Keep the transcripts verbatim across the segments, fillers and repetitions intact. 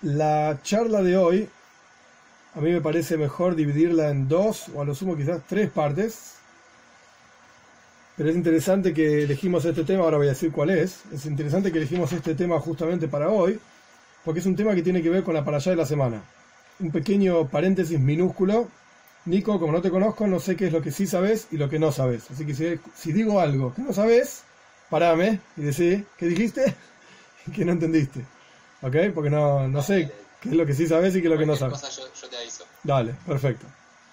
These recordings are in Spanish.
La charla de hoy, a mí me parece mejor dividirla en dos, o a lo sumo quizás tres partes. Pero es interesante que elegimos este tema, ahora voy a decir cuál es. Es interesante que elegimos este tema justamente para hoy, porque es un tema que tiene que ver con la parashá de la semana. Un pequeño paréntesis minúsculo. Nico, como no te conozco, no sé qué es lo que sí sabes y lo que no sabes. Así que si, si digo algo que no sabes, parame y decí, ¿qué dijiste? Que no entendiste. ¿Ok? Porque no, no sé qué es lo que sí sabes y qué es lo que no sabes. Cosa yo, yo te aviso. Dale, perfecto.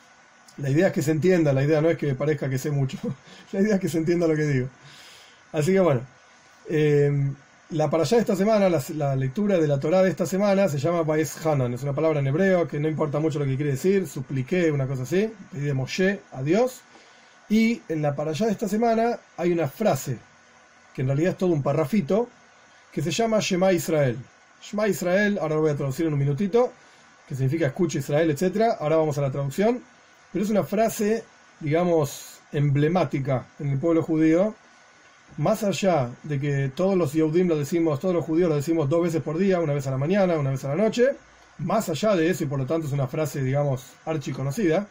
La idea es que se entienda, la idea no es que parezca que sé mucho. La idea es que se entienda lo que digo. Así que bueno, eh, la parashá de esta semana, la, la lectura de la Torá de esta semana se llama Baez Hanan. Es una palabra en hebreo que no importa mucho lo que quiere decir. Supliqué, una cosa así. Pedí de Moshe a Dios. Y en la parashá de esta semana hay una frase, que en realidad es todo un parrafito, que se llama Shema Israel. Shema Israel, ahora lo voy a traducir en un minutito, que significa escucha Israel, etcétera. Ahora vamos a la traducción. Pero es una frase, digamos, emblemática en el pueblo judío. Más allá de que todos los Yehudim lo decimos, todos los judíos lo decimos dos veces por día, una vez a la mañana, una vez a la noche, más allá de eso, y por lo tanto es una frase, digamos, archiconocida,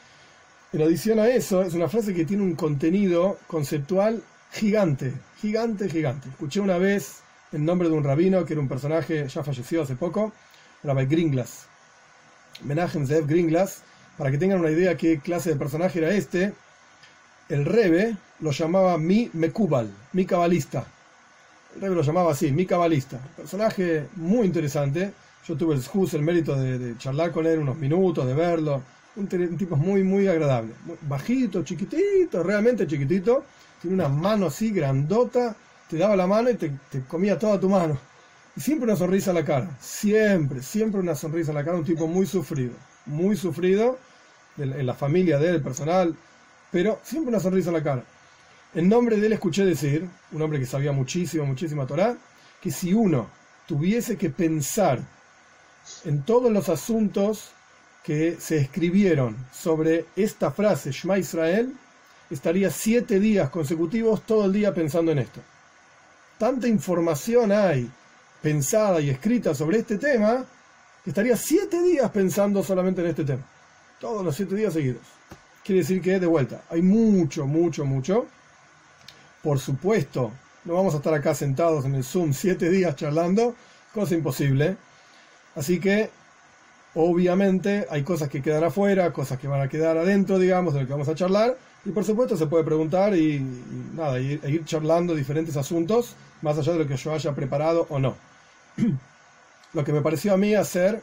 en adición a eso, es una frase que tiene un contenido conceptual gigante, gigante, gigante. Escuché una vez el nombre de un rabino, que era un personaje, ya falleció hace poco, Rabbi Gringlas, Menachem Zeev Gringlas. Para que tengan una idea qué clase de personaje era este, el Rebbe lo llamaba mi Mekubal, mi cabalista. El Rebbe lo llamaba así, mi cabalista. Personaje muy interesante. Yo tuve el juz, el mérito de, de charlar con él unos minutos, de verlo. Un, un tipo muy, muy agradable. Muy bajito, chiquitito, realmente chiquitito. Tiene una mano así, grandota. Te daba la mano y te, te comía toda tu mano. Y siempre una sonrisa en la cara. Siempre, siempre una sonrisa en la cara. Un tipo muy sufrido. Muy sufrido en la familia de él, el personal, pero siempre una sonrisa en la cara. En nombre de él escuché decir, un hombre que sabía muchísimo, muchísima Torá, que si uno tuviese que pensar en todos los asuntos que se escribieron sobre esta frase, Shema Israel, estaría siete días consecutivos todo el día pensando en esto. Tanta información hay pensada y escrita sobre este tema, que estaría siete días pensando solamente en este tema. Todos los siete días seguidos. Quiere decir que, de vuelta, hay mucho, mucho, mucho. Por supuesto, no vamos a estar acá sentados en el Zoom siete días charlando, cosa imposible. Así que, obviamente, hay cosas que quedan afuera, cosas que van a quedar adentro, digamos, de lo que vamos a charlar. Y por supuesto se puede preguntar y, y nada, ir, ir charlando diferentes asuntos, más allá de lo que yo haya preparado o no. Lo que me pareció a mí hacer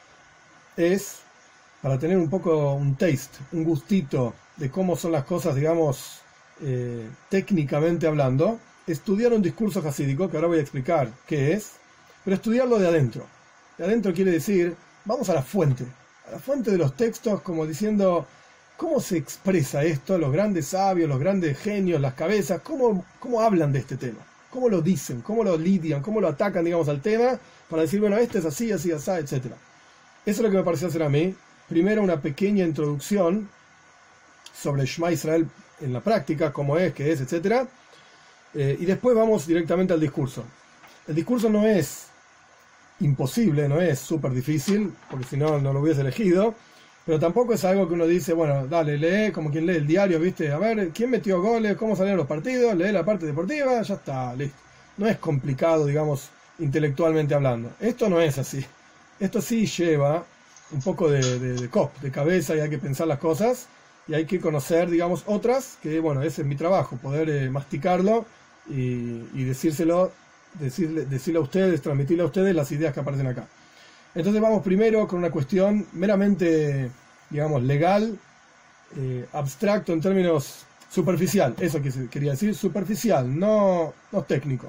es, para tener un poco un taste, un gustito de cómo son las cosas, digamos, eh, técnicamente hablando, estudiar un discurso jasídico, que ahora voy a explicar qué es, pero estudiarlo de adentro. De adentro quiere decir, vamos a la fuente, a la fuente de los textos, como diciendo, ¿cómo se expresa esto? Los grandes sabios, los grandes genios, las cabezas, ¿cómo, cómo hablan de este tema? ¿Cómo lo dicen? ¿Cómo lo lidian? ¿Cómo lo atacan, digamos, al tema? Para decir, bueno, este es así, así, así, etcétera. Eso es lo que me pareció hacer a mí. Primero, una pequeña introducción sobre Shema Israel en la práctica, cómo es, qué es, etcétera. Eh, y después vamos directamente al discurso. El discurso no es imposible, no es súper difícil, porque si no, no lo hubiese elegido. Pero tampoco es algo que uno dice, bueno, dale, lee, como quien lee el diario, ¿viste? A ver, ¿quién metió goles? ¿Cómo salieron los partidos? Lee la parte deportiva, ya está, listo. No es complicado, digamos, intelectualmente hablando. Esto no es así. Esto sí lleva un poco de, de, de cop, de cabeza, y hay que pensar las cosas, y hay que conocer, digamos, otras, que, bueno, ese es mi trabajo, poder eh, masticarlo y, y decírselo, decirle, decirle a ustedes, transmitirle a ustedes las ideas que aparecen acá. Entonces vamos primero con una cuestión meramente, digamos, legal, eh, abstracto en términos superficial, eso que quería decir, superficial, no, no técnico.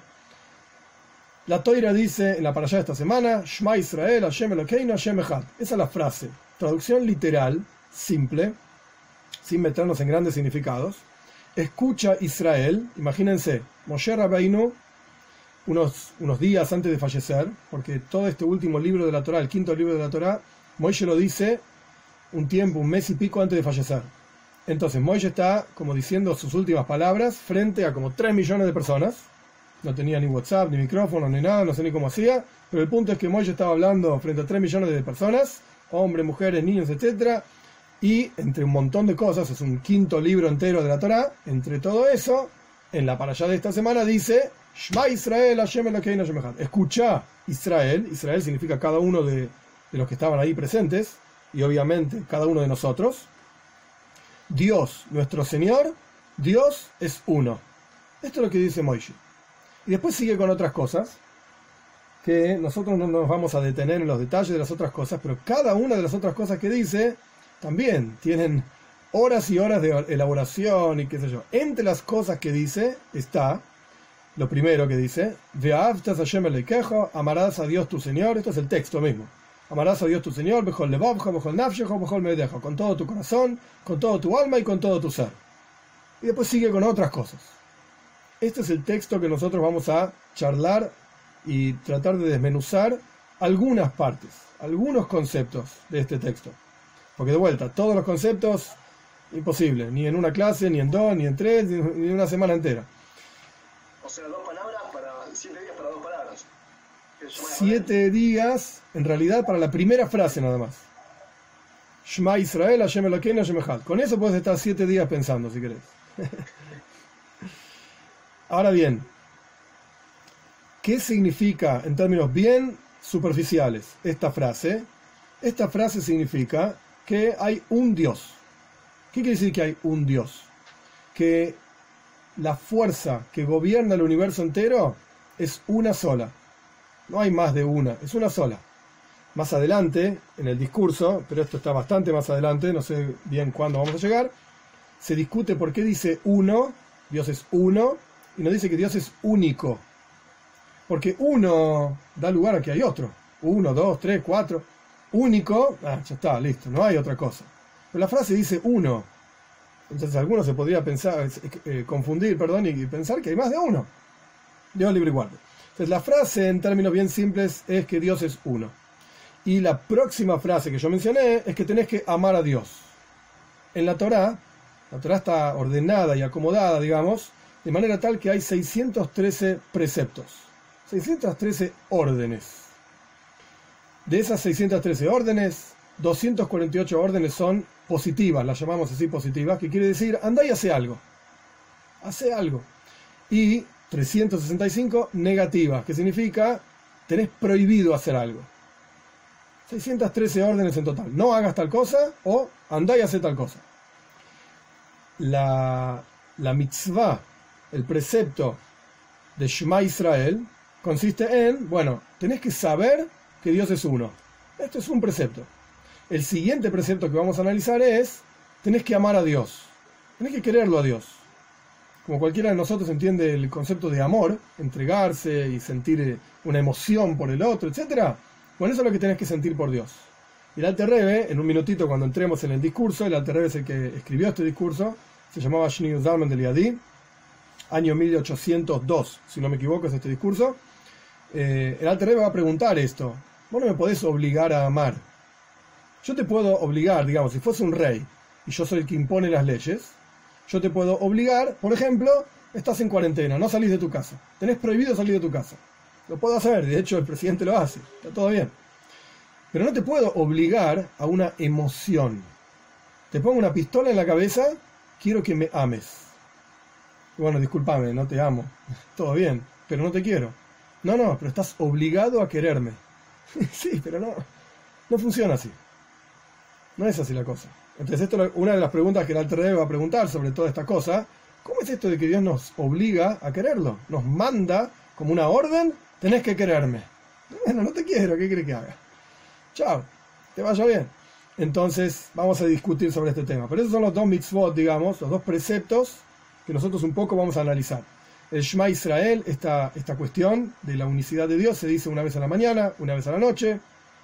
La Toira dice en la parashá de esta semana, Shema Israel, Hashem Elokeinu, Hashem Echad. Esa es la frase. Traducción literal, simple, sin meternos en grandes significados. Escucha Israel, imagínense, Moshe Rabbeinu, unos, unos días antes de fallecer, porque todo este último libro de la Torá, el quinto libro de la Torá, Moshe lo dice un tiempo, un mes y pico antes de fallecer. Entonces Moshe está como diciendo sus últimas palabras frente a como tres millones de personas, no tenía ni WhatsApp, ni micrófono, ni nada, no sé ni cómo hacía, pero el punto es que Moisés estaba hablando frente a tres millones de personas, hombres, mujeres, niños, etcétera, y entre un montón de cosas, es un quinto libro entero de la Torá, entre todo eso, en la parashá de esta semana dice, Shema Israel, Hashem Elokeinu Hashem Echad. Escucha Israel, Israel significa cada uno de, de los que estaban ahí presentes, y obviamente cada uno de nosotros. Dios, nuestro Señor, Dios es uno. Esto es lo que dice Moisés. Y después sigue con otras cosas, que nosotros no nos vamos a detener en los detalles de las otras cosas, pero cada una de las otras cosas que dice, también tienen horas y horas de elaboración y qué sé yo. Entre las cosas que dice está, lo primero que dice, Ve'avtas Hashem Elokecha, amarás a Dios tu Señor, esto es el texto mismo. Amarás a Dios tu Señor, bechol levavcha, bechol nafshecha, bechol medeja, con todo tu corazón, con todo tu alma y con todo tu ser. Y después sigue con otras cosas. Este es el texto que nosotros vamos a charlar y tratar de desmenuzar algunas partes, algunos conceptos de este texto. Porque de vuelta, todos los conceptos, imposible, ni en una clase, ni en dos, ni en tres, ni en una semana entera. O sea, dos palabras para, siete días para dos palabras. Siete días, en realidad, para la primera frase nada más. Shema Israel, Hashem Elokeinu Hashem Echad. Con eso puedes estar siete días pensando, si querés. Ahora bien, ¿qué significa, en términos bien superficiales, esta frase? Esta frase significa que hay un Dios. ¿Qué quiere decir que hay un Dios? Que la fuerza que gobierna el universo entero es una sola. No hay más de una, es una sola. Más adelante, en el discurso, pero esto está bastante más adelante, no sé bien cuándo vamos a llegar, se discute por qué dice uno, Dios es uno, y no dice que Dios es único. Porque uno da lugar a que hay otro. Uno, dos, tres, cuatro. Único, ah, ya está, listo, no hay otra cosa. Pero la frase dice uno. Entonces alguno se podría pensar, eh, confundir, perdón, y pensar que hay más de uno. Dios libre y guarde. Entonces la frase en términos bien simples es que Dios es uno. Y la próxima frase que yo mencioné es que tenés que amar a Dios. En la Torá, la Torá está ordenada y acomodada, digamos, de manera tal que hay seiscientos trece preceptos, seiscientos trece órdenes. De esas seiscientos trece órdenes, doscientas cuarenta y ocho órdenes son positivas, las llamamos así positivas, que quiere decir, andá y hace algo. Hace algo. Y trescientas sesenta y cinco negativas, que significa, tenés prohibido hacer algo. seiscientas trece órdenes en total. No hagas tal cosa o andá y hace tal cosa. La, la mitzvah, el precepto de Shema Israel, consiste en, bueno, tenés que saber que Dios es uno. Esto es un precepto. El siguiente precepto que vamos a analizar es, tenés que amar a Dios. Tenés que quererlo a Dios. Como cualquiera de nosotros entiende el concepto de amor, entregarse y sentir una emoción por el otro, etcétera. Bueno, eso es lo que tenés que sentir por Dios. Y el Alter Rebbe, en un minutito cuando entremos en el discurso, el Alter Rebbe es el que escribió este discurso, se llamaba Shni Zalman de Liadi, año mil ochocientos dos, si no me equivoco es este discurso. Eh, el Alter Rebbe va a preguntar esto, vos no me podés obligar a amar. Yo te puedo obligar, digamos, si fuese un rey, y yo soy el que impone las leyes, yo te puedo obligar, por ejemplo, estás en cuarentena, no salís de tu casa, tenés prohibido salir de tu casa. Lo puedo hacer, de hecho el presidente lo hace, está todo bien. Pero no te puedo obligar a una emoción. Te pongo una pistola en la cabeza, quiero que me ames. Y bueno, discúlpame, no te amo, todo bien, pero no te quiero. No, no, pero estás obligado a quererme. Sí, pero no, no funciona así. No es así la cosa. Entonces esto es una de las preguntas que el Alter Rebbe va a preguntar sobre toda esta cosa. ¿Cómo es esto de que Dios nos obliga a quererlo? Nos manda como una orden, tenés que quererme. Bueno, no te quiero, ¿qué crees que haga? Chao, te vaya bien. Entonces vamos a discutir sobre este tema. Pero esos son los dos mitzvot, digamos, los dos preceptos que nosotros un poco vamos a analizar. El Shema Israel, esta, esta cuestión de la unicidad de Dios, se dice una vez a la mañana, una vez a la noche.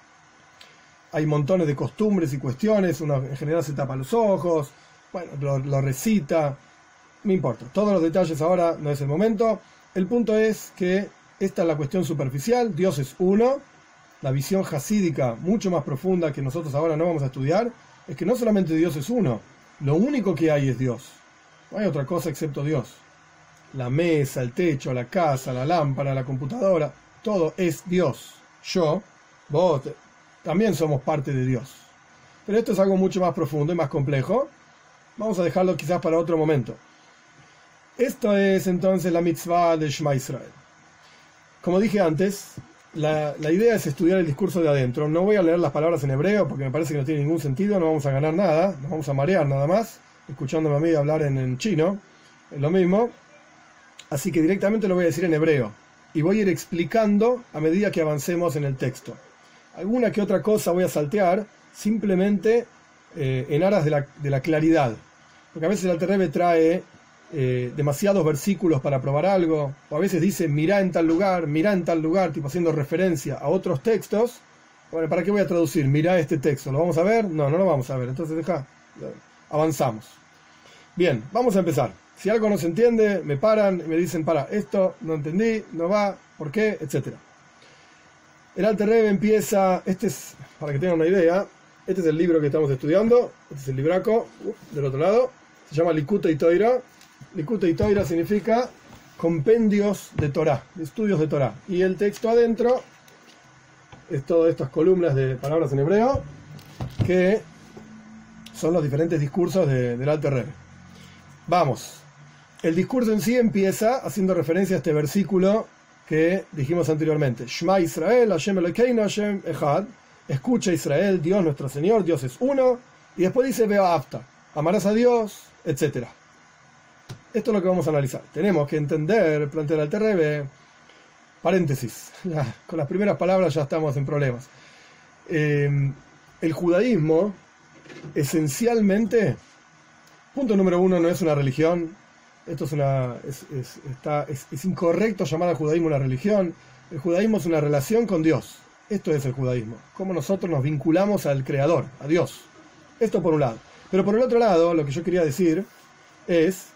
Hay montones de costumbres y cuestiones, uno en general se tapa los ojos, bueno, lo, lo recita, no importa. Todos los detalles ahora no es el momento. El punto es que esta es la cuestión superficial, Dios es uno. La visión hasídica, mucho más profunda que nosotros ahora no vamos a estudiar, es que no solamente Dios es uno, lo único que hay es Dios. No hay otra cosa excepto Dios. la mesa, el techo, la casa, la lámpara, la computadora, todo es Dios. Yo, vos, también somos parte de Dios. Pero esto es algo mucho más profundo y más complejo. Vamos a dejarlo quizás para otro momento. Esto es entonces la mitzvah de Shema Israel. Como dije antes, la, la idea es estudiar el discurso de adentro. No voy a leer las palabras en hebreo porque me parece que no tiene ningún sentido, no vamos a ganar nada, nos vamos a marear nada más, escuchándome a mí hablar en, en chino, es lo mismo. Así que directamente lo voy a decir en hebreo y voy a ir explicando a medida que avancemos en el texto. Alguna que otra cosa voy a saltear simplemente eh, en aras de la, de la claridad, porque a veces el Alter Rebbe trae eh, demasiados versículos para probar algo, o a veces dice mirá en tal lugar, mirá en tal lugar, tipo haciendo referencia a otros textos. Bueno, ¿para qué voy a traducir? Mirá este texto, ¿lo vamos a ver? No, no lo vamos a ver, entonces deja, avanzamos. Bien, vamos a empezar. Si algo no se entiende, me paran y me dicen, para, esto no entendí, no va, ¿por qué? Etcétera. El Alter Rebbe empieza, este es, para que tengan una idea, este es el libro que estamos estudiando, este es el libraco, uh, del otro lado, se llama Likutei Toira. Likutei Toira significa compendios de Torah, estudios de Torah. Y el texto adentro es todas estas columnas de palabras en hebreo, que son los diferentes discursos de, del Alter Rebbe. Vamos, el discurso en sí empieza haciendo referencia a este versículo que dijimos anteriormente. Shema Israel, Hashem Elokeinu, Hashem Echad. Escucha Israel, Dios nuestro Señor, Dios es uno. Y después dice Ve'ahavta, amarás a Dios, etcétera. Esto es lo que vamos a analizar. Tenemos que entender, plantea el Alter Rebbe, paréntesis, ya, con las primeras palabras ya estamos en problemas. Eh, el judaísmo, esencialmente, punto número uno, no es una religión. Esto es, una, es, es, está, es, es incorrecto llamar al judaísmo una religión. El judaísmo es una relación con Dios. Esto es el judaísmo. Cómo nosotros nos vinculamos al Creador, a Dios. Esto por un lado. Pero por el otro lado, lo que yo quería decir es,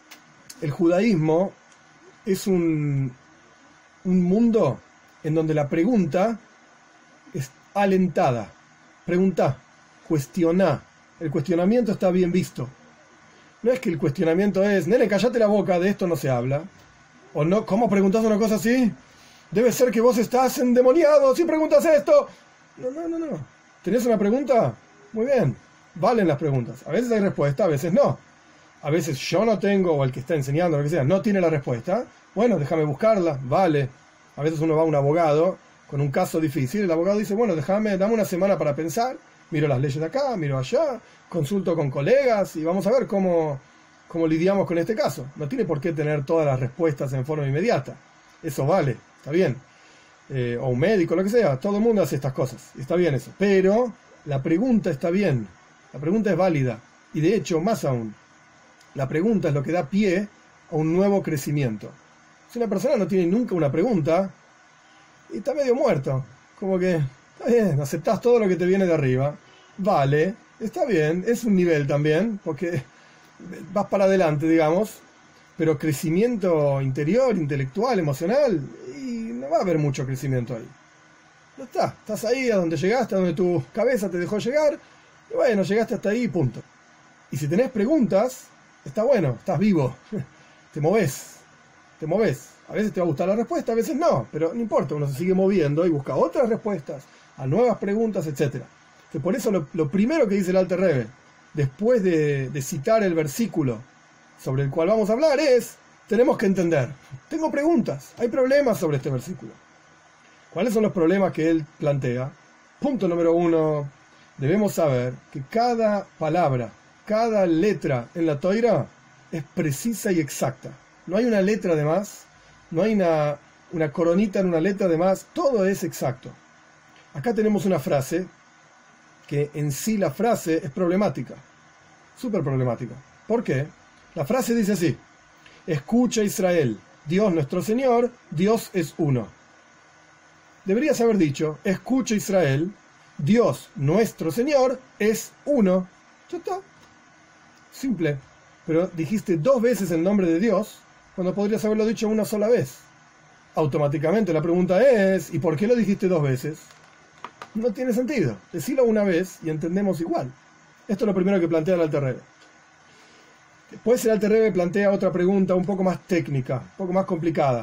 el judaísmo es un, un mundo en donde la pregunta es alentada. Preguntá, cuestioná. El cuestionamiento está bien visto. No es que el cuestionamiento es, nene, cállate la boca, de esto no se habla. O no, ¿cómo preguntás una cosa así? Debe ser que vos estás endemoniado si preguntas esto. No, no, no, no. ¿Tenés una pregunta? Muy bien. Valen las preguntas. A veces hay respuesta, a veces no. A veces yo no tengo, o el que está enseñando, lo que sea, no tiene la respuesta. Bueno, déjame buscarla. Vale. A veces uno va a un abogado con un caso difícil. El abogado dice, bueno, déjame, dame una semana para pensar. Miro las leyes de acá, miro allá, consulto con colegas y vamos a ver cómo, cómo lidiamos con este caso. No tiene por qué tener todas las respuestas en forma inmediata. Eso vale, está bien. Eh, o un médico, lo que sea, todo el mundo hace estas cosas. Está bien eso. Pero la pregunta está bien. La pregunta es válida. Y de hecho, más aún, la pregunta es lo que da pie a un nuevo crecimiento. Si una persona no tiene nunca una pregunta, y está medio muerto. Como que... Está bien, aceptás todo lo que te viene de arriba, vale, está bien, es un nivel también, porque vas para adelante, digamos, pero crecimiento interior, intelectual, emocional, y no va a haber mucho crecimiento ahí. No está, estás ahí a donde llegaste, a donde tu cabeza te dejó llegar, y bueno, llegaste hasta ahí, punto. Y si tenés preguntas, está bueno, estás vivo, te movés, te movés. A veces te va a gustar la respuesta, a veces no, pero no importa, uno se sigue moviendo y busca otras respuestas, a nuevas preguntas, etcétera. Entonces, por eso lo, lo primero que dice el Alter Rebbe, después de, de citar el versículo sobre el cual vamos a hablar, es, tenemos que entender. Tengo preguntas, hay problemas sobre este versículo. ¿Cuáles son los problemas que él plantea? Punto número uno, debemos saber que cada palabra, cada letra en la Toira es precisa y exacta. No hay una letra de más, no hay una, una coronita en una letra de más, todo es exacto. Acá tenemos una frase que en sí la frase es problemática, súper problemática. ¿Por qué? La frase dice así, escucha Israel, Dios nuestro Señor, Dios es uno. Deberías haber dicho, escucha Israel, Dios nuestro Señor es uno. Ya está. Simple. Pero dijiste dos veces el nombre de Dios, cuando podrías haberlo dicho una sola vez. Automáticamente la pregunta es, ¿y por qué lo dijiste dos veces? No tiene sentido. Decilo una vez y entendemos igual. Esto es lo primero que plantea el Alter Rebbe. Después el Alter Rebbe plantea otra pregunta un poco más técnica, un poco más complicada.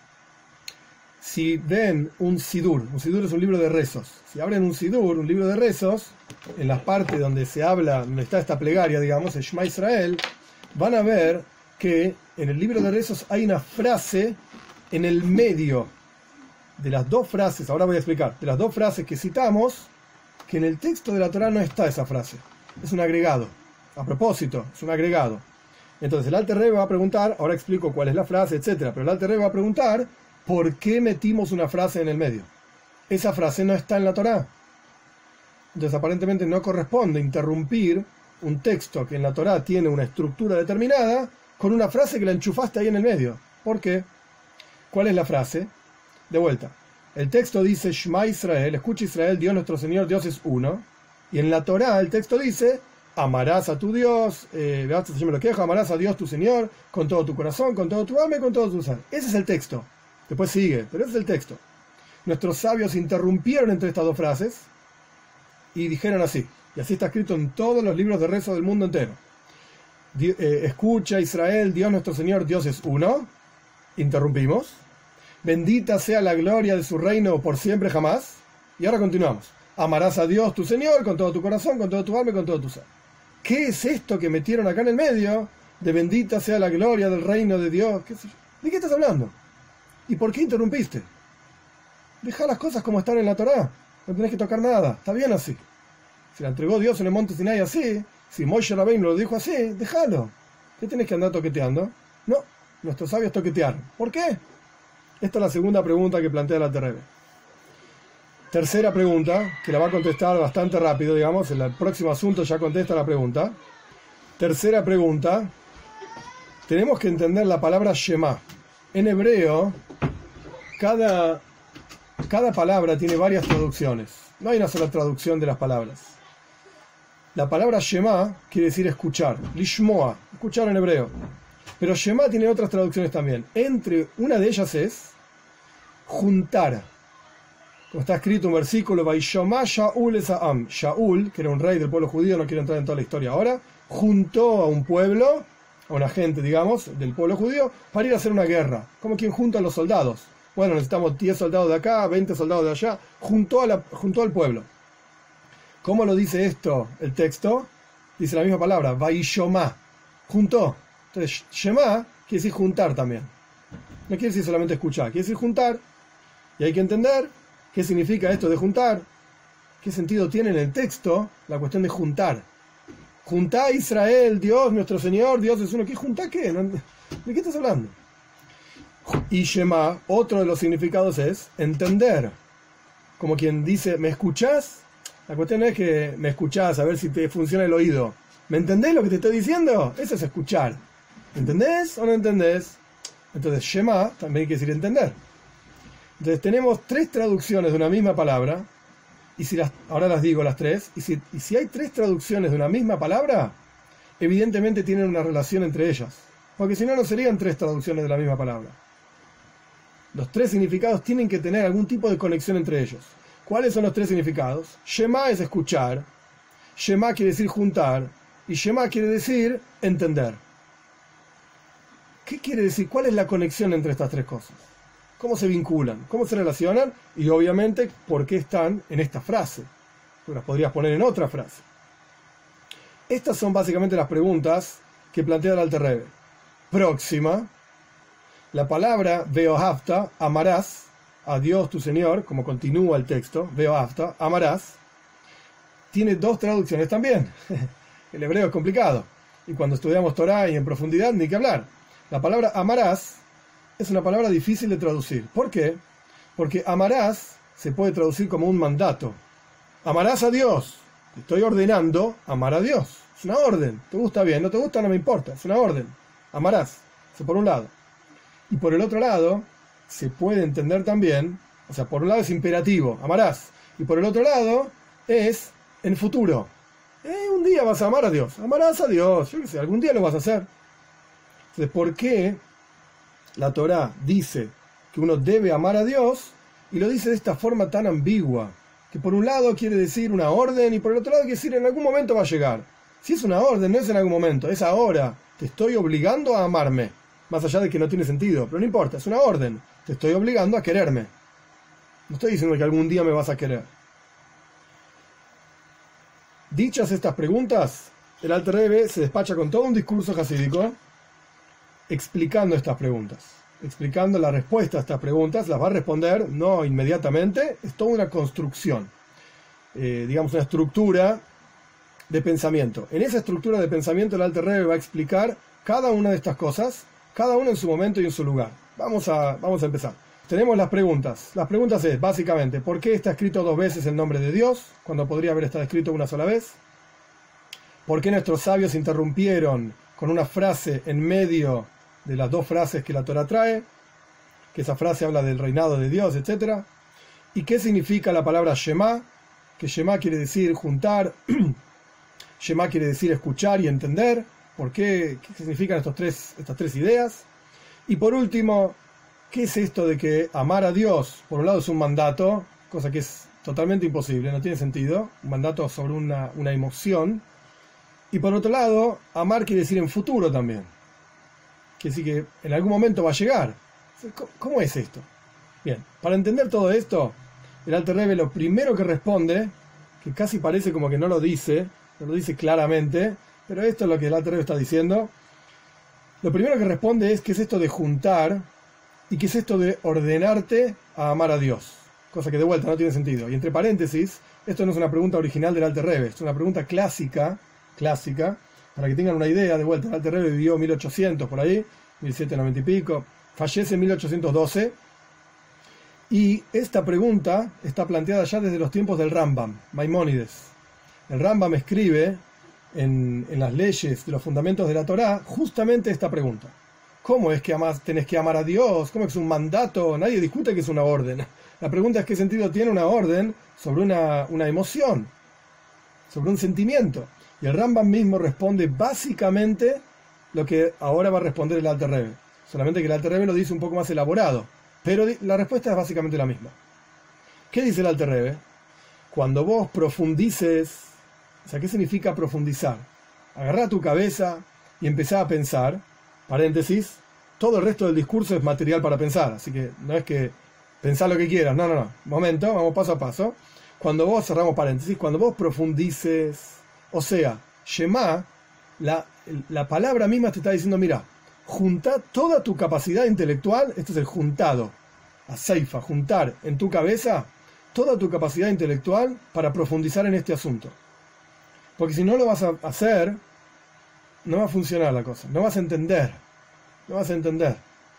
Si ven un sidur, un sidur es un libro de rezos, si abren un sidur, un libro de rezos, en las partes donde se habla, donde está esta plegaria, digamos, el Shema Israel, van a ver que en el libro de rezos hay una frase en el medio de las dos frases, ahora voy a explicar, de las dos frases que citamos, que en el texto de la Torá no está esa frase, es un agregado, a propósito, es un agregado. Entonces el Alter Rebbe va a preguntar, ahora explico cuál es la frase, etcétera, pero el Alter Rebbe va a preguntar, ¿por qué metimos una frase en el medio? Esa frase no está en la Torá. Entonces aparentemente no corresponde interrumpir un texto que en la Torá tiene una estructura determinada con una frase que la enchufaste ahí en el medio. ¿Por qué? ¿Cuál es la frase? De vuelta. El texto dice Shema Israel, escucha Israel, Dios nuestro Señor, Dios es uno. Y en la Torá el texto dice, amarás a tu Dios, eh, amarás a Dios tu Señor, con todo tu corazón, con todo tu alma y con todo tu ser. Ese es el texto. Después sigue, pero ese es el texto. Nuestros sabios interrumpieron entre estas dos frases y dijeron así, y así está escrito en todos los libros de rezo del mundo entero. Di, eh, escucha Israel, Dios nuestro Señor, Dios es uno. Interrumpimos. Bendita sea la gloria de su reino por siempre jamás. Y ahora continuamos. Amarás a Dios tu Señor con todo tu corazón, con todo tu alma y con todo tu ser. ¿Qué es esto que metieron acá en el medio de bendita sea la gloria del reino de Dios? ¿Qué sé yo? ¿De qué estás hablando? ¿Y por qué interrumpiste? Deja las cosas como están en la Torá. No tenés que tocar nada. Está bien así. Si la entregó Dios en el monte Sinai así, si Moshe Rabbeinu lo dijo así, déjalo. ¿Qué tenés que andar toqueteando? No, nuestros sabios toquetearon. ¿Por qué? Esta es la segunda pregunta que plantea el Alter Rebbe. Tercera pregunta, que la va a contestar bastante rápido, digamos. En el próximo asunto ya contesta la pregunta. Tercera pregunta. Tenemos que entender la palabra Shema. En hebreo, cada, cada palabra tiene varias traducciones. No hay una sola traducción de las palabras. La palabra Shema quiere decir escuchar. Lishmoa, escuchar en hebreo. Pero Shema tiene otras traducciones también. Entre una de ellas es juntar. Como está escrito un versículo, Vaishomá Shaul esa'am. Shaul, que era un rey del pueblo judío, no quiero entrar en toda la historia ahora, juntó a un pueblo, a una gente, digamos, del pueblo judío, para ir a hacer una guerra, como quien junta a los soldados. Bueno, necesitamos diez soldados de acá, veinte soldados de allá, juntó, a la, juntó al pueblo. ¿Cómo lo dice esto el texto? Dice la misma palabra, Vaishomá, juntó. Entonces, Shema quiere decir juntar también. No quiere decir solamente escuchar, quiere decir juntar. Y hay que entender qué significa esto de juntar, qué sentido tiene en el texto la cuestión de juntar. Juntá a Israel, Dios, nuestro Señor, Dios es uno. ¿Qué junta qué? ¿De qué estás hablando? Y Shema, otro de los significados es entender. Como quien dice, ¿me escuchás? La cuestión es que me escuchás, a ver si te funciona el oído. ¿Me entendés lo que te estoy diciendo? Eso es escuchar. ¿Entendés o no entendés? Entonces Shema también quiere decir entender. Entonces tenemos tres traducciones de una misma palabra. Y si las, ahora las digo las tres, y si, y si hay tres traducciones de una misma palabra, evidentemente tienen una relación entre ellas, porque si no, no serían tres traducciones de la misma palabra. Los tres significados tienen que tener algún tipo de conexión entre ellos. ¿Cuáles son los tres significados? Shema es escuchar, Shema quiere decir juntar, y Shema quiere decir entender. ¿Qué quiere decir? ¿Cuál es la conexión entre estas tres cosas? ¿Cómo se vinculan? ¿Cómo se relacionan? Y obviamente, ¿por qué están en esta frase? Tú las podrías poner en otra frase. Estas son básicamente las preguntas que plantea el Alter Rebbe. Próxima. La palabra Veohavta, amarás a Dios tu Señor, como continúa el texto, Veohavta, amarás, tiene dos traducciones también. El hebreo es complicado. Y cuando estudiamos Torah y en profundidad, ni que hablar. La palabra amarás es una palabra difícil de traducir. ¿Por qué? Porque amarás se puede traducir como un mandato. Amarás a Dios. Te estoy ordenando amar a Dios. Es una orden. ¿Te gusta bien? ¿No te gusta? No me importa. Es una orden. Amarás. Eso por un lado. Y por el otro lado, se puede entender también, o sea, por un lado es imperativo, amarás. Y por el otro lado es en futuro. Eh, un día vas a amar a Dios. Amarás a Dios. Yo qué sé, algún día lo vas a hacer. Entonces, ¿por qué la Torá dice que uno debe amar a Dios y lo dice de esta forma tan ambigua? Que por un lado quiere decir una orden y por el otro lado quiere decir en algún momento va a llegar. Si es una orden, no es en algún momento, es ahora. te estoy obligando a amarme, más allá de que no tiene sentido, pero no importa, es una orden, te estoy obligando a quererme. No estoy diciendo que algún día me vas a querer. Dichas estas preguntas, el Alter Rebbe se despacha con todo un discurso hasídico explicando estas preguntas, explicando la respuesta a estas preguntas. Las va a responder no inmediatamente, es toda una construcción, eh, digamos una estructura de pensamiento. En esa estructura de pensamiento el Alter Rebbe va a explicar cada una de estas cosas, cada una en su momento y en su lugar. Vamos a, vamos a empezar. Tenemos las preguntas. Las preguntas es, básicamente, ¿por qué está escrito dos veces el nombre de Dios, cuando podría haber estado escrito una sola vez? ¿Por qué nuestros sabios interrumpieron con una frase en medio de las dos frases que la Torah trae? Que esa frase habla del reinado de Dios, etcétera. ¿Y qué significa la palabra Shema? Que Shema quiere decir juntar, Shema quiere decir escuchar y entender. ¿Por qué? ¿Qué significan estos tres, estas tres ideas? Y por último, ¿qué es esto de que amar a Dios, por un lado, es un mandato, cosa que es totalmente imposible, no tiene sentido, un mandato sobre una, una emoción, y por otro lado, amar quiere decir en futuro también, quiere decir que en algún momento va a llegar. ¿Cómo es esto? Bien, para entender todo esto, el Alter Rebbe lo primero que responde, que casi parece como que no lo dice, no lo dice claramente, pero esto es lo que el Alter Rebbe está diciendo. Lo primero que responde es: ¿qué es esto de juntar? ¿Y qué es esto de ordenarte a amar a Dios? Cosa que de vuelta no tiene sentido. Y entre paréntesis, esto no es una pregunta original del Alter Rebbe, es una pregunta clásica, clásica, para que tengan una idea. De vuelta, el Alter Rebbe vivió mil ochocientos por ahí, mil setecientos noventa y pico, fallece en mil ochocientos doce, y esta pregunta está planteada ya desde los tiempos del Rambam, Maimónides. El Rambam escribe en, en las leyes de los fundamentos de la Torá justamente esta pregunta. ¿Cómo es que amas, tenés que amar a Dios? ¿Cómo es que es un mandato? Nadie discute que es una orden. La pregunta es qué sentido tiene una orden sobre una, una emoción, sobre un sentimiento. Y el Rambam mismo responde básicamente lo que ahora va a responder el Alter Rebbe. Solamente que el Alter Rebbe lo dice un poco más elaborado. Pero la respuesta es básicamente la misma. ¿Qué dice el Alter Rebbe? Cuando vos profundices, o sea, ¿qué significa profundizar? Agarrá tu cabeza y empezá a pensar. Paréntesis, todo el resto del discurso es material para pensar, así que no es que pensar lo que quieras, no, no, no, momento, vamos paso a paso. Cuando vos, cerramos paréntesis, cuando vos profundices, o sea, Shema, la, la palabra misma te está diciendo, mira, junta toda tu capacidad intelectual, esto es el juntado, a Seifa, juntar en tu cabeza toda tu capacidad intelectual para profundizar en este asunto. Porque si no lo vas a hacer, no va a funcionar la cosa, no vas a entender, no vas a entender.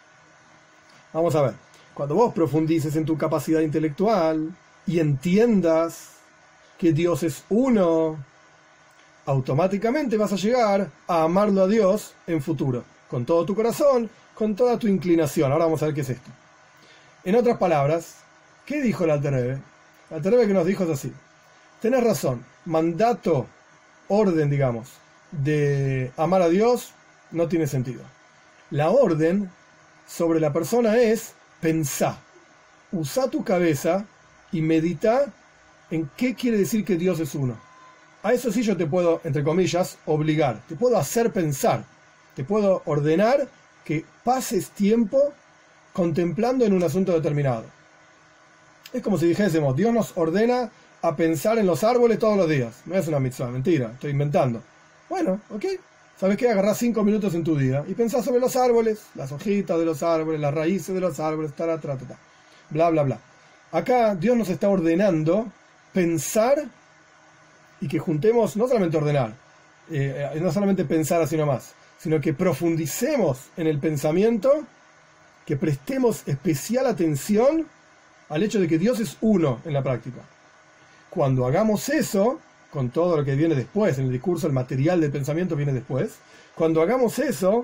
Vamos a ver, cuando vos profundices en tu capacidad intelectual y entiendas que Dios es uno, automáticamente vas a llegar a amarlo a Dios en futuro, con todo tu corazón, con toda tu inclinación. Ahora vamos a ver qué es esto. En otras palabras, ¿qué dijo el Alter Rebbe? El Alter Rebbe que nos dijo es así: tenés razón, mandato, orden, digamos, de amar a Dios no tiene sentido. La orden sobre la persona es pensar, usa tu cabeza y medita en qué quiere decir que Dios es uno. A eso sí yo te puedo, entre comillas, obligar, te puedo hacer pensar, te puedo ordenar que pases tiempo contemplando en un asunto determinado. Es como si dijésemos, Dios nos ordena a pensar en los árboles todos los días. No es una mitzvah, mentira, estoy inventando. Bueno, ok, ¿sabes qué? Agarrás cinco minutos en tu día y pensás sobre los árboles, las hojitas de los árboles, las raíces de los árboles, ta, ta, ta, ta, bla, bla, bla. Acá Dios nos está ordenando pensar y que juntemos, no solamente ordenar, eh, no solamente pensar así nomás, sino que profundicemos en el pensamiento, que prestemos especial atención al hecho de que Dios es uno en la práctica. Cuando hagamos eso, con todo lo que viene después, en el discurso, el material del pensamiento viene después, cuando hagamos eso,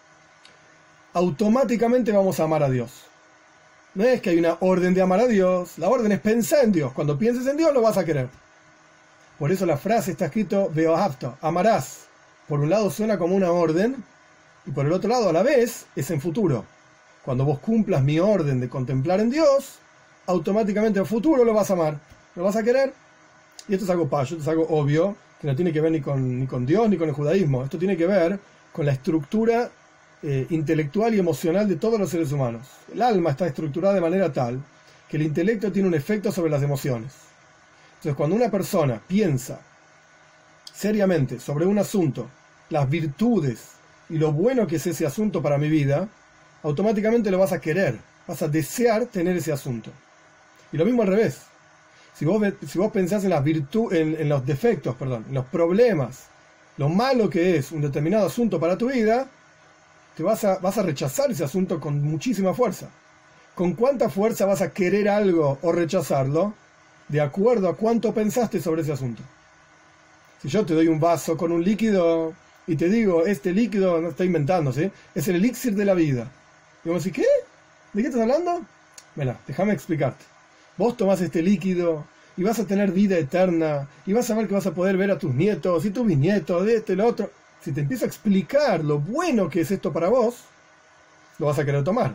automáticamente vamos a amar a Dios. No es que hay una orden de amar a Dios, la orden es pensar en Dios. Cuando pienses en Dios lo vas a querer. Por eso la frase está escrito veohavta, amarás. Por un lado suena como una orden, y por el otro lado a la vez es en futuro. Cuando vos cumplas mi orden de contemplar en Dios, automáticamente en futuro lo vas a amar, lo vas a querer. Y esto es algo payo, esto es algo obvio, que no tiene que ver ni con, ni con Dios ni con el judaísmo. Esto tiene que ver con la estructura eh, intelectual y emocional de todos los seres humanos. El alma está estructurada de manera tal que el intelecto tiene un efecto sobre las emociones. Entonces, cuando una persona piensa seriamente sobre un asunto, las virtudes y lo bueno que es ese asunto para mi vida, automáticamente lo vas a querer, vas a desear tener ese asunto. Y lo mismo al revés. Si vos, si vos pensás en, las virtu, en, en los defectos, perdón, en los problemas, lo malo que es un determinado asunto para tu vida, te vas a, vas a rechazar ese asunto con muchísima fuerza. ¿Con cuánta fuerza vas a querer algo o rechazarlo? De acuerdo a cuánto pensaste sobre ese asunto. Si yo te doy un vaso con un líquido y te digo, este líquido, no estoy inventando, ¿sí? Es el elixir de la vida. Y vos decís, ¿qué? ¿De qué estás hablando? Mira, déjame explicarte. Vos tomás este líquido y vas a tener vida eterna y vas a ver que vas a poder ver a tus nietos y tus bisnietos, de este y lo otro. Si te empiezo a explicar lo bueno que es esto para vos, lo vas a querer tomar.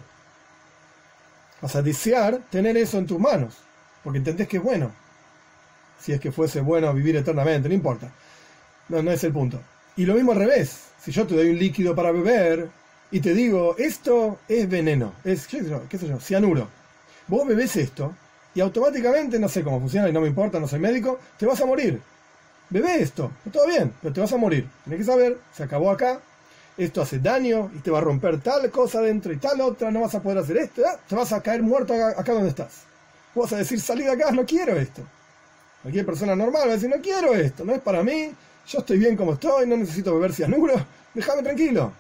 Vas a desear tener eso en tus manos, porque entendés que es bueno. Si es que fuese bueno vivir eternamente, no importa. No, no es el punto. Y lo mismo al revés. Si yo te doy un líquido para beber y te digo, esto es veneno, es, qué sé yo, qué sé yo, cianuro. Vos bebés esto y automáticamente, no sé cómo funciona y no me importa, no soy médico, te vas a morir. Bebé esto, todo bien, pero te vas a morir. Tienes que saber, se acabó acá, esto hace daño y te va a romper tal cosa dentro y tal otra, no vas a poder hacer esto, ¿eh? Te vas a caer muerto acá, acá donde estás. Vos vas a decir, salí de acá, no quiero esto. Cualquier persona normal va a decir, no quiero esto, no es para mí, yo estoy bien como estoy, no necesito beber cianuro, déjame tranquilo.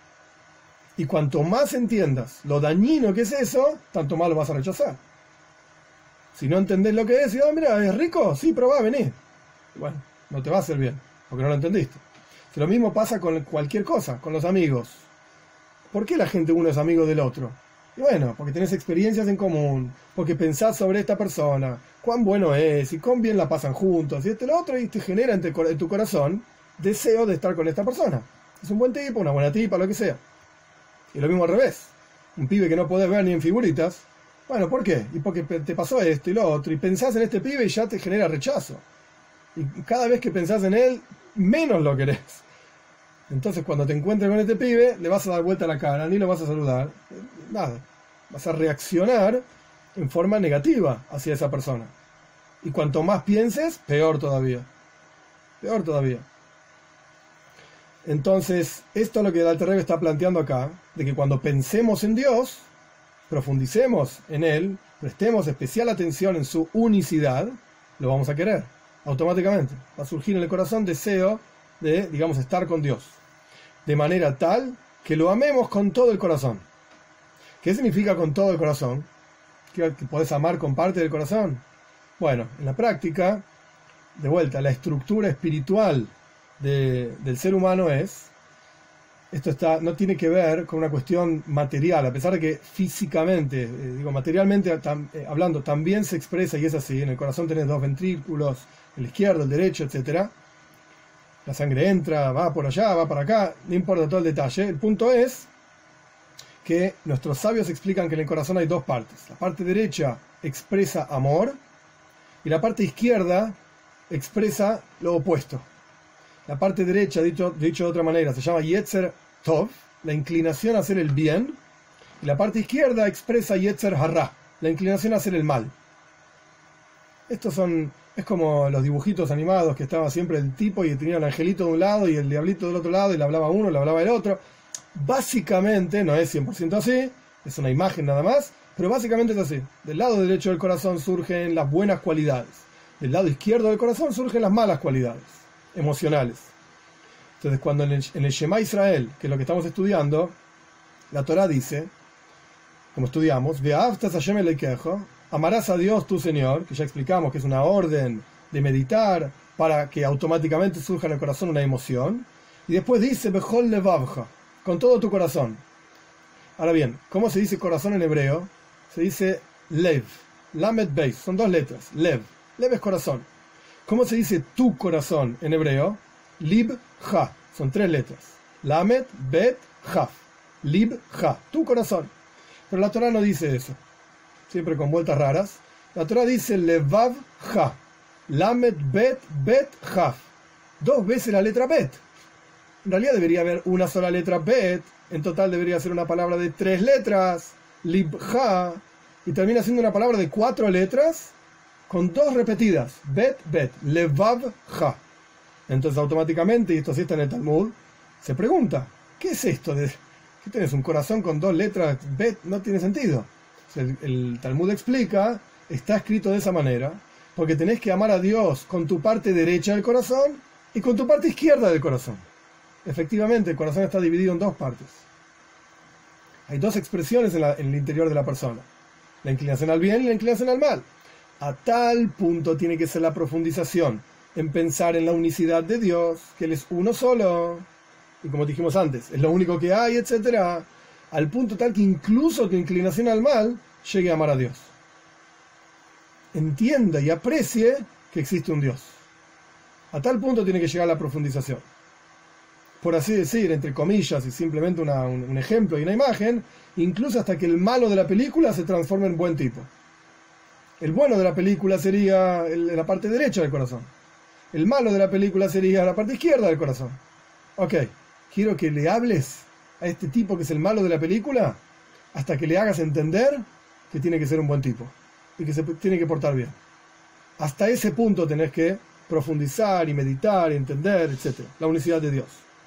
Y cuanto más entiendas lo dañino que es eso, tanto más lo vas a rechazar. Si no entendés lo que es, y oh, mira, ¿es rico? Sí, probá, vení. Bueno, no te va a hacer bien, porque no lo entendiste. Que lo mismo pasa con cualquier cosa, con los amigos. ¿Por qué la gente uno es amigo del otro? Y bueno, porque tenés experiencias en común, porque pensás sobre esta persona, cuán bueno es, y cuán bien la pasan juntos, y este y lo otro, y te genera en, te, en tu corazón deseo de estar con esta persona. Es un buen tipo, una buena tipa, lo que sea. Y lo mismo al revés. Un pibe que no podés ver ni en figuritas. Bueno, ¿por qué? Y porque te pasó esto y lo otro, y pensás en este pibe y ya te genera rechazo. Y cada vez que pensás en él, menos lo querés. Entonces cuando te encuentres con este pibe, le vas a dar vuelta a la cara, ni lo vas a saludar. Nada. Vas a reaccionar en forma negativa hacia esa persona. Y cuanto más pienses, peor todavía. Peor todavía. Entonces, esto es lo que el Alter Rebbe está planteando acá, de que cuando pensemos en Dios, profundicemos en Él, prestemos especial atención en su unicidad, lo vamos a querer, automáticamente. Va a surgir en el corazón deseo de, digamos, estar con Dios. De manera tal que lo amemos con todo el corazón. ¿Qué significa con todo el corazón? ¿Que podés amar con parte del corazón? Bueno, en la práctica, de vuelta, la estructura espiritual de, del ser humano es, esto está, no tiene que ver con una cuestión material, a pesar de que físicamente, eh, digo, materialmente tam, eh, hablando, también se expresa y es así. En el corazón tenés dos ventrículos, el izquierdo, el derecho, etcétera. La sangre entra, va por allá, va para acá, no importa todo el detalle. El punto es que nuestros sabios explican que en el corazón hay dos partes. La parte derecha expresa amor y la parte izquierda expresa lo opuesto. La parte derecha, dicho, dicho de otra manera, se llama Yetzer Tov, la inclinación a hacer el bien, y la parte izquierda expresa Yetzer Hará, la inclinación a hacer el mal. Estos son, es como los dibujitos animados que estaba siempre el tipo y tenía el angelito de un lado y el diablito del otro lado y le hablaba uno, le hablaba el otro. Básicamente, no es cien por ciento así, es una imagen nada más, pero básicamente es así. Del lado derecho del corazón surgen las buenas cualidades, del lado izquierdo del corazón surgen las malas cualidades emocionales. Entonces, cuando en el, en el Shema Israel, que es lo que estamos estudiando, la Torah dice, como estudiamos, Ve'ahavtas Hashem Elokecha, amarás a Dios tu Señor, que ya explicamos que es una orden de meditar para que automáticamente surja en el corazón una emoción, y después dice Bechol Levavcha, con todo tu corazón. Ahora bien, ¿cómo se dice corazón en hebreo? Se dice Lev, Lamed Beis, son dos letras, Lev, Lev es corazón. ¿Cómo se dice tu corazón en hebreo? Lib Ha, son tres letras, Lamed Bet Haf, Lib Ha, tu corazón. Pero la Torah no dice eso, siempre con vueltas raras. La Torah dice Levav Ha, Lamed Bet Bet Haf, dos veces la letra Bet. En realidad debería haber una sola letra bet, en total debería ser una palabra de tres letras, libha, y termina siendo una palabra de cuatro letras con dos repetidas, bet, bet, levav, ha. Entonces automáticamente, y esto sí está en el Talmud, se pregunta, ¿qué es esto de que tienes un corazón con dos letras, bet? No tiene sentido. El, el Talmud explica, está escrito de esa manera, porque tenés que amar a Dios con tu parte derecha del corazón y con tu parte izquierda del corazón. Efectivamente, el corazón está dividido en dos partes. Hay dos expresiones en, la, en el interior de la persona. La inclinación al bien y la inclinación al mal. A tal punto tiene que ser la profundización en pensar en la unicidad de Dios, que Él es uno solo. Y como dijimos antes, es lo único que hay, etcétera. Al punto tal que incluso tu inclinación al mal llegue a amar a Dios. Entienda y aprecie que existe un Dios. A tal punto tiene que llegar la profundización. Por así decir, entre comillas, y simplemente una, un, un ejemplo y una imagen, incluso hasta que el malo de la película se transforme en buen tipo. El bueno de la película sería el, la parte derecha del corazón. El malo de la película sería la parte izquierda del corazón. Ok, quiero que le hables a este tipo que es el malo de la película hasta que le hagas entender que tiene que ser un buen tipo y que se tiene que portar bien. Hasta ese punto tenés que profundizar y meditar y entender, etcétera. La unicidad de Dios.